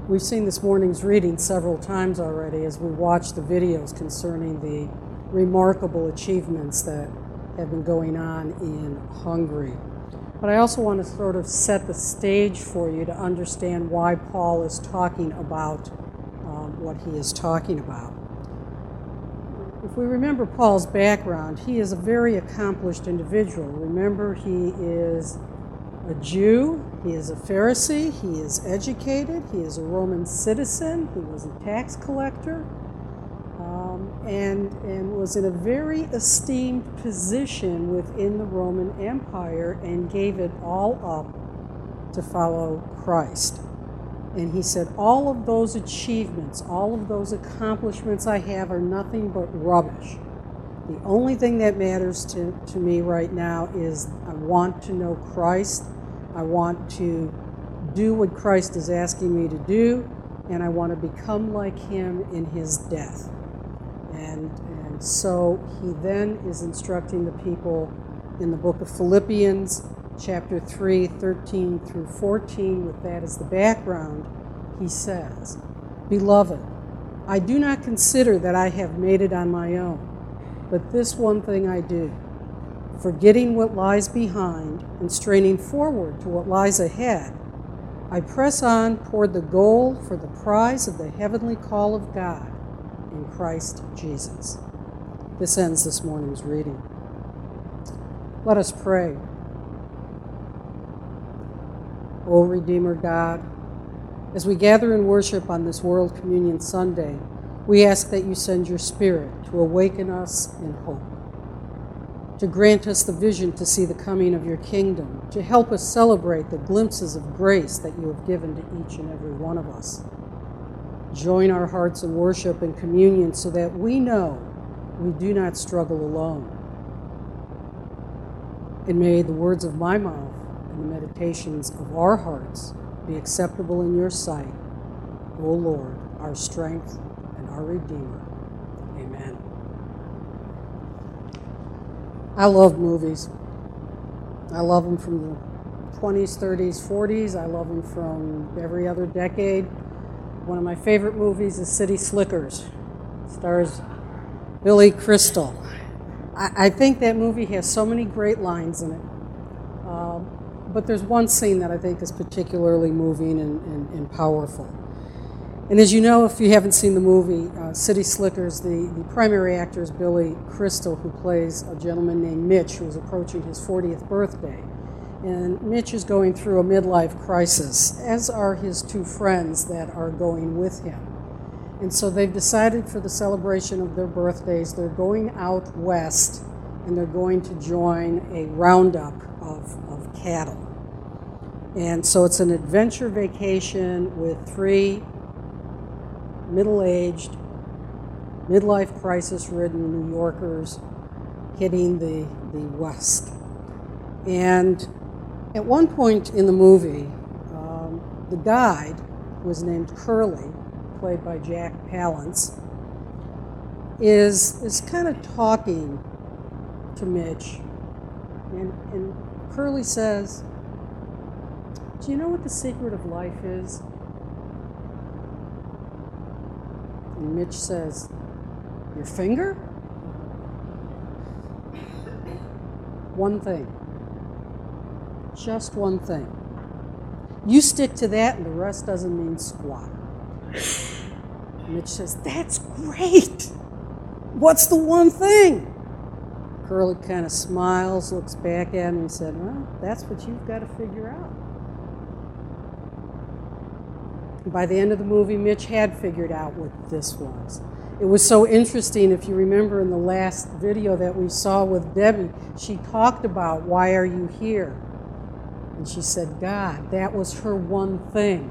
We've seen this morning's reading several times already as we watch the videos concerning the remarkable achievements that have been going on in Hungary. But I also want to sort of set the stage for you to understand why Paul is talking about what he is talking about. If we remember Paul's background, he is a very accomplished individual. Remember, he is a Jew, he is a Pharisee, he is educated, he is a Roman citizen, he was a tax collector, and was in a very esteemed position within the Roman Empire and gave it all up to follow Christ. And he said, all of those achievements, all of those accomplishments I have are nothing but rubbish. The only thing that matters to me right now is I want to know Christ. I want to do what Christ is asking me to do, and I want to become like him in his death. And so he then is instructing the people in the book of Philippians, chapter 3, 13 through 14, with that as the background. He says, "Beloved, I do not consider that I have made it on my own, but this one thing I do, forgetting what lies behind and straining forward to what lies ahead, I press on toward the goal for the prize of the heavenly call of God in Christ Jesus." This ends this morning's reading. Let us pray. O Redeemer God, as we gather in worship on this World Communion Sunday, we ask that you send your Spirit to awaken us in hope, to grant us the vision to see the coming of your kingdom, to help us celebrate the glimpses of grace that you have given to each and every one of us. Join our hearts in worship and communion so that we know we do not struggle alone. And may the words of my mouth and the meditations of our hearts be acceptable in your sight, O Lord, our strength and our Redeemer. Amen. I love movies. I love them from the 20s, 30s, 40s. I love them from every other decade. One of my favorite movies is City Slickers. It stars Billy Crystal. I think that movie has so many great lines in it. But there's one scene that I think is particularly moving and powerful. And as you know, if you haven't seen the movie, City Slickers, the primary actor is Billy Crystal, who plays a gentleman named Mitch, who is approaching his 40th birthday. And Mitch is going through a midlife crisis, as are his two friends that are going with him. And so they've decided for the celebration of their birthdays, they're going out west and they're going to join a roundup of cattle. And so it's an adventure vacation with three middle-aged, midlife crisis-ridden New Yorkers hitting the West. And at one point in the movie, the guide, who was named Curly, played by Jack Palance, is kind of talking to Mitch. And Curly says, "Do you know what the secret of life is?" And Mitch says, "Your finger?" One thing. Just one thing. You stick to that and the rest doesn't mean squat. Mitch says, "That's great. What's the one thing?" Curly kind of smiles, looks back at him and said, "Well, that's what you've got to figure out." By the end of the movie, Mitch had figured out what this was. It was so interesting, if you remember in the last video that we saw with Debbie, she talked about, why are you here? And she said, God, that was her one thing.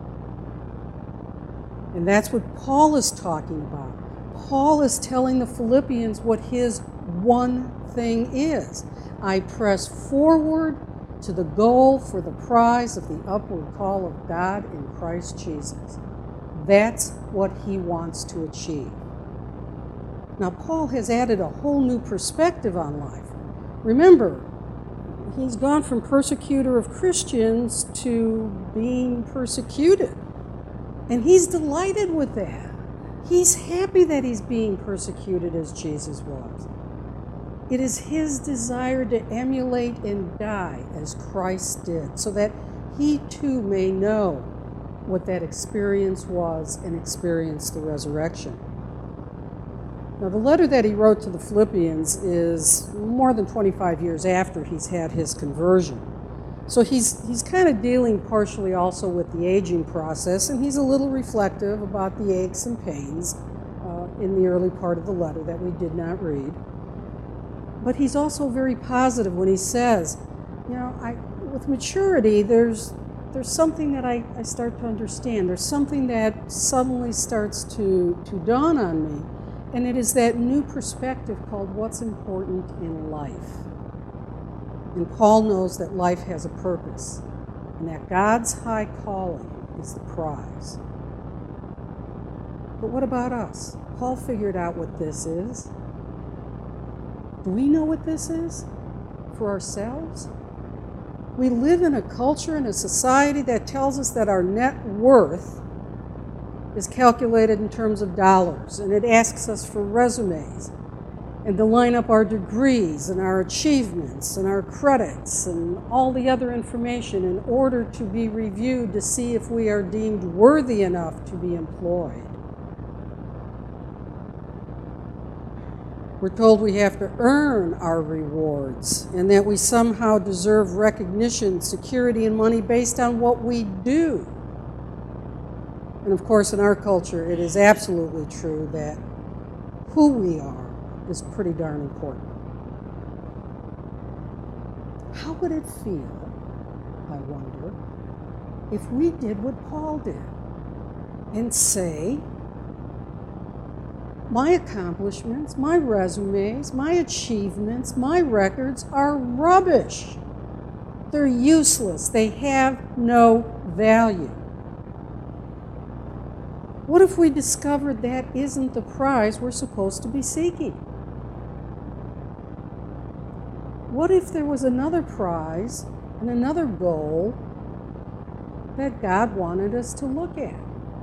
And that's what Paul is talking about. Paul is telling the Philippians what his one thing is. I press forward to the goal for the prize of the upward call of God in Christ Jesus. That's what he wants to achieve. Now, Paul has added a whole new perspective on life. Remember, he's gone from persecutor of Christians to being persecuted. And he's delighted with that. He's happy that he's being persecuted as Jesus was. It is his desire to emulate and die as Christ did, so that he too may know what that experience was and experience the resurrection. Now, the letter that he wrote to the Philippians is more than 25 years after he's had his conversion. So he's kind of dealing partially also with the aging process, and he's a little reflective about the aches and pains in the early part of the letter that we did not read. But he's also very positive when he says, with maturity, there's something that I start to understand. There's something that suddenly starts to dawn on me, and it is that new perspective called what's important in life. And Paul knows that life has a purpose, and that God's high calling is the prize. But what about us? Paul figured out what this is. Do we know what this is for ourselves? We live in a culture and a society that tells us that our net worth is calculated in terms of dollars, and it asks us for resumes and to line up our degrees and our achievements and our credits and all the other information in order to be reviewed to see if we are deemed worthy enough to be employed. We're told we have to earn our rewards and that we somehow deserve recognition, security, and money based on what we do. And of course, in our culture, it is absolutely true that who we are is pretty darn important. How would it feel, I wonder, if we did what Paul did and say, my accomplishments, my resumes, my achievements, my records are rubbish. They're useless. They have no value. What if we discovered that isn't the prize we're supposed to be seeking? What if there was another prize and another goal that God wanted us to look at?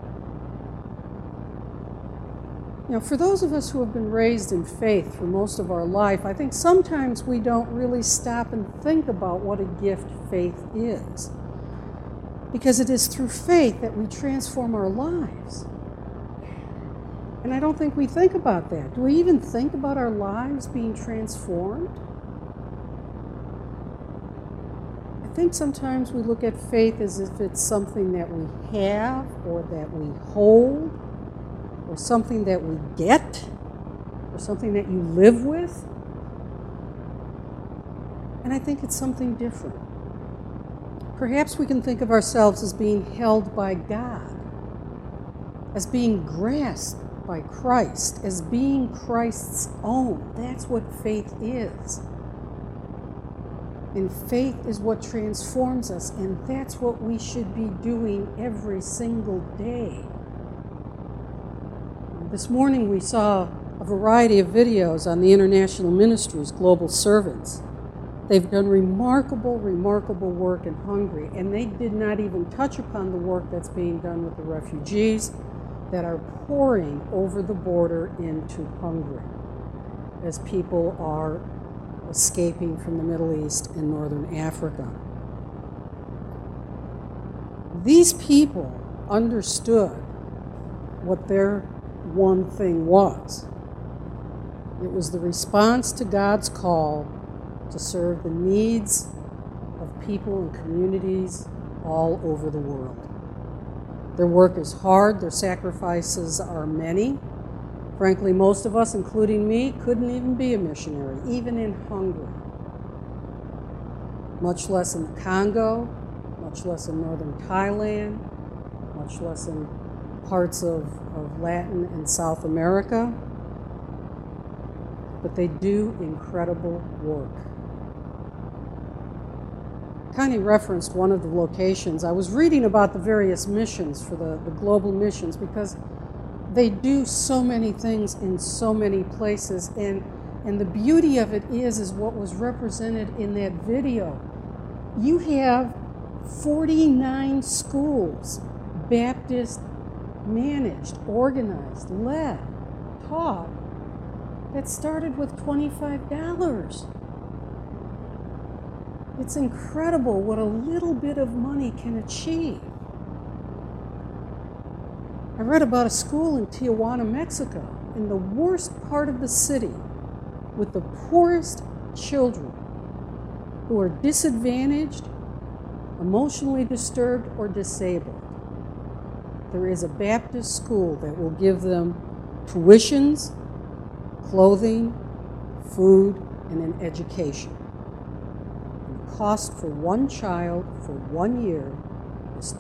For those of us who have been raised in faith for most of our life, I think sometimes we don't really stop and think about what a gift faith is. Because it is through faith that we transform our lives. And I don't think we think about that. Do we even think about our lives being transformed? I think sometimes we look at faith as if it's something that we have or that we hold, or something that we get, or something that you live with. And I think it's something different. Perhaps we can think of ourselves as being held by God, as being grasped by Christ, as being Christ's own. That's what faith is. And faith is what transforms us, and that's what we should be doing every single day. This morning we saw a variety of videos on the International Ministries Global Servants. They've done remarkable work in Hungary, and they did not even touch upon the work that's being done with the refugees that are pouring over the border into Hungary as people are escaping from the Middle East and Northern Africa. These people understood what their one thing was. It was the response to God's call to serve the needs of people and communities all over the world. Their work is hard, their sacrifices are many. Frankly, most of us, including me, couldn't even be a missionary, even in Hungary. Much less in the Congo, much less in northern Thailand, much less in parts of Latin and South America. But they do incredible work. Connie referenced one of the locations. I was reading about the various missions for the global missions because they do so many things in so many places, and the beauty of it is what was represented in that video. You have 49 schools, Baptist, managed, organized, led, taught, that started with $25. It's incredible what a little bit of money can achieve. I read about a school in Tijuana, Mexico, in the worst part of the city, with the poorest children who are disadvantaged, emotionally disturbed, or disabled. There is a Baptist school that will give them tuitions, clothing, food, and an education. And the cost for one child for 1 year is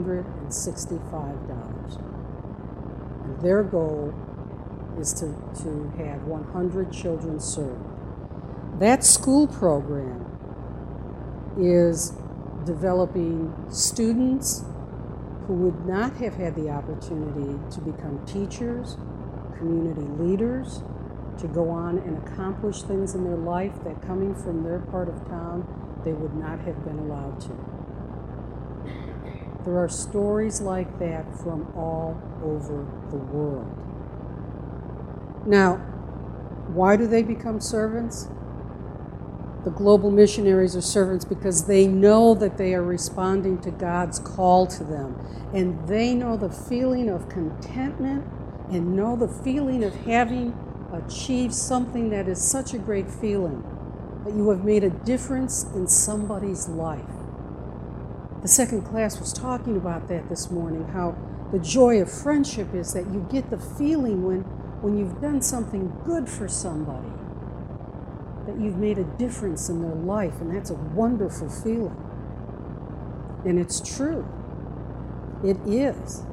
$265. And their goal is to have 100 children served. That school program is developing students who would not have had the opportunity to become teachers, community leaders, to go on and accomplish things in their life that coming from their part of town, they would not have been allowed to. There are stories like that from all over the world. Now, why do they become servants? The global missionaries are servants because they know that they are responding to God's call to them. And they know the feeling of contentment and know the feeling of having achieved something that is such a great feeling, that you have made a difference in somebody's life. The second class was talking about that this morning, how the joy of friendship is that you get the feeling when you've done something good for somebody, that you've made a difference in their life, and that's a wonderful feeling. And it's true. It is.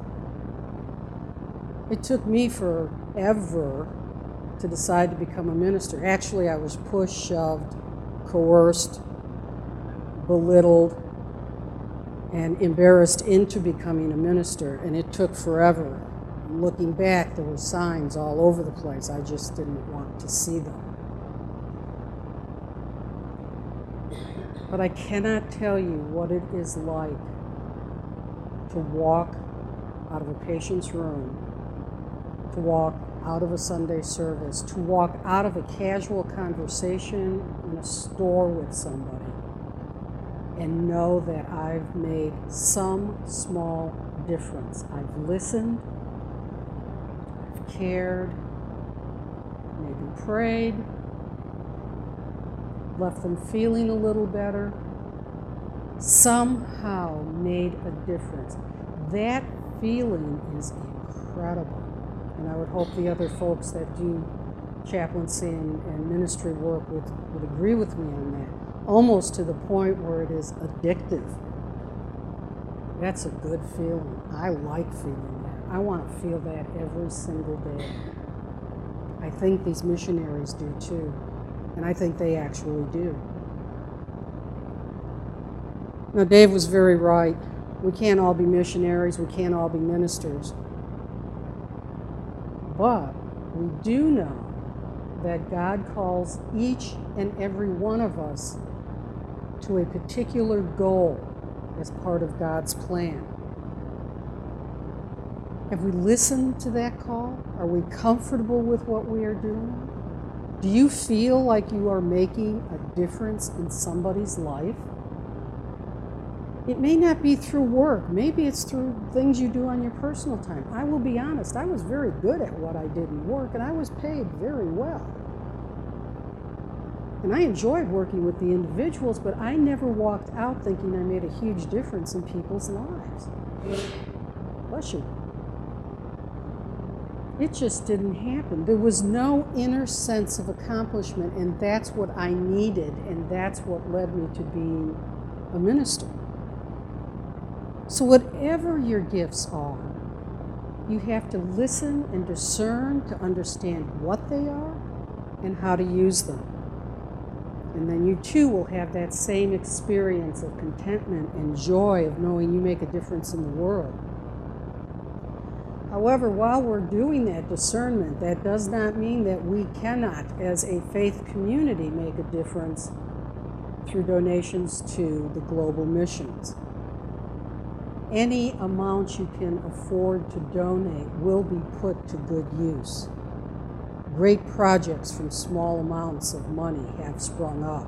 It took me forever to decide to become a minister. Actually, I was pushed, shoved, coerced, belittled, and embarrassed into becoming a minister, and it took forever. Looking back, there were signs all over the place. I just didn't want to see them. But I cannot tell you what it is like to walk out of a patient's room, to walk out of a Sunday service, to walk out of a casual conversation in a store with somebody, and know that I've made some small difference. I've listened, I've cared, maybe prayed, left them feeling a little better, somehow made a difference. That feeling is incredible. And I would hope the other folks that do chaplaincy and ministry work would agree with me on that. Almost to the point where it is addictive. That's a good feeling. I like feeling that. I want to feel that every single day. I think these missionaries do too. And I think they actually do. Now, Dave was very right. We can't all be missionaries. We can't all be ministers. But we do know that God calls each and every one of us to a particular goal as part of God's plan. Have we listened to that call? Are we comfortable with what we are doing? Do you feel like you are making a difference in somebody's life? It may not be through work. Maybe it's through things you do on your personal time. I will be honest, I was very good at what I did in work, and I was paid very well. And I enjoyed working with the individuals, but I never walked out thinking I made a huge difference in people's lives. Bless you. It just didn't happen. There was no inner sense of accomplishment, and that's what I needed, and that's what led me to being a minister. So whatever your gifts are, you have to listen and discern to understand what they are and how to use them. And then you too will have that same experience of contentment and joy of knowing you make a difference in the world. However, while we're doing that discernment, that does not mean that we cannot, as a faith community, make a difference through donations to the global missions. any amount you can afford to donate will be put to good use. Great projects from small amounts of money have sprung up.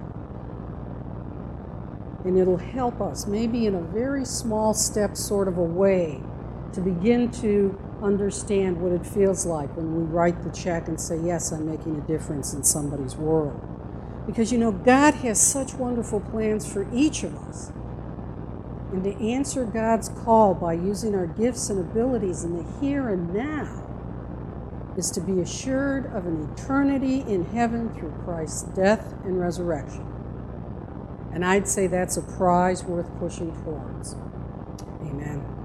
And it'll help us, maybe in a very small step sort of a way, to begin to understand what it feels like when we write the check and say, yes, I'm making a difference in somebody's world. Because, you know, God has such wonderful plans for each of us. And to answer God's call by using our gifts and abilities in the here and now is to be assured of an eternity in heaven through Christ's death and resurrection. And I'd say that's a prize worth pushing towards. Amen.